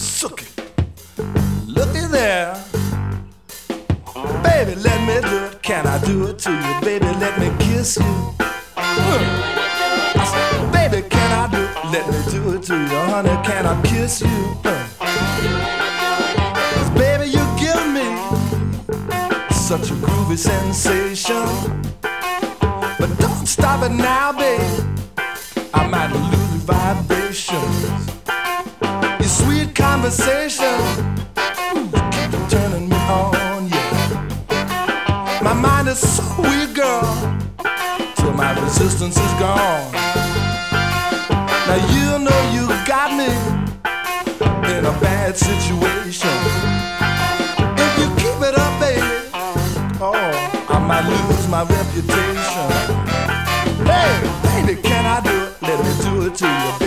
Suck it. Looky there. Baby, let me do it. Can I do it to you? Baby, let me kiss you. I said, baby, can I do it? Let me do it to you, honey. Can I kiss you? 'Cause baby, you give me such a groovy sensation. But don't stop it now, baby. I might lose the vibrations. Your sweet conversation keep turning me on, yeah. My mind is so weak, girl, till my resistance is gone. Now you know you got me in a bad situation. If you keep it up, baby, oh, I might lose my reputation. Hey, baby, can I do it? Let me do it to you,